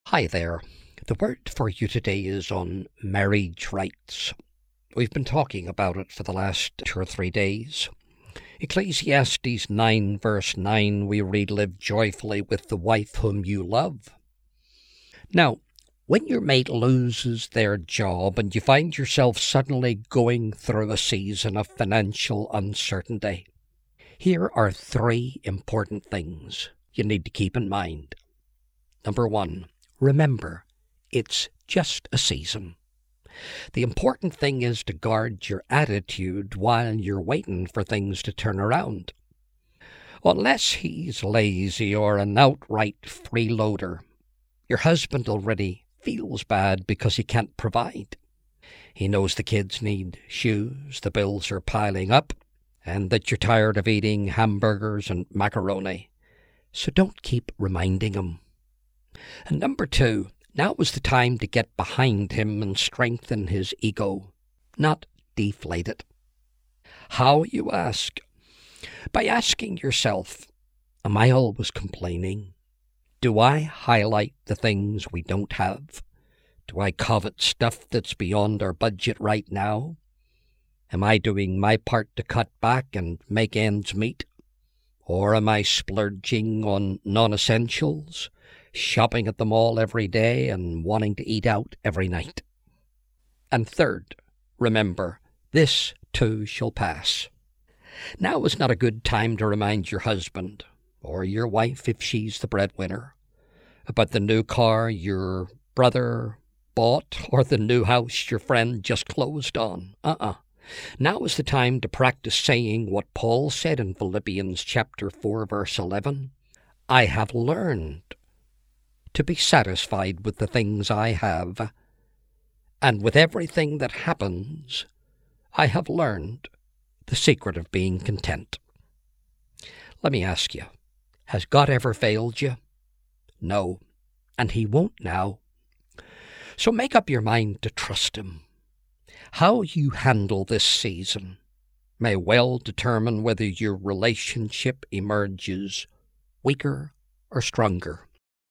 Hi there. The word for you today is on marriage rights. We've been talking about it for the last 2 or 3 days. Ecclesiastes 9 verse 9 we read, "Live joyfully with the wife whom you love." Now, when your mate loses their job and you find yourself suddenly going through a season of financial uncertainty, here are 3 important things you need to keep in mind. Number 1, remember, it's just a season. The important thing is to guard your attitude while you're waiting for things to turn around. Unless he's lazy or an outright freeloader, your husband already feels bad because he can't provide. He knows the kids need shoes, the bills are piling up, and that you're tired of eating hamburgers and macaroni. So don't keep reminding him. And number 2, now is the time to get behind him and strengthen his ego, not deflate it. How, you ask? By asking yourself, am I always complaining? Do I highlight the things we don't have? Do I covet stuff that's beyond our budget right now? Am I doing my part to cut back and make ends meet? Or am I splurging on non-essentials, shopping at the mall every day and wanting to eat out every night? And third, remember, this too shall pass. Now is not a good time to remind your husband, or your wife if she's the breadwinner, about the new car your brother bought or the new house your friend just closed on. Now is the time to practice saying what Paul said in Philippians chapter 4, verse 11. I have learned to be satisfied with the things I have, and with everything that happens, I have learned the secret of being content. Let me ask you, has God ever failed you? No, and he won't now. So make up your mind to trust him. How you handle this season may well determine whether your relationship emerges weaker or stronger.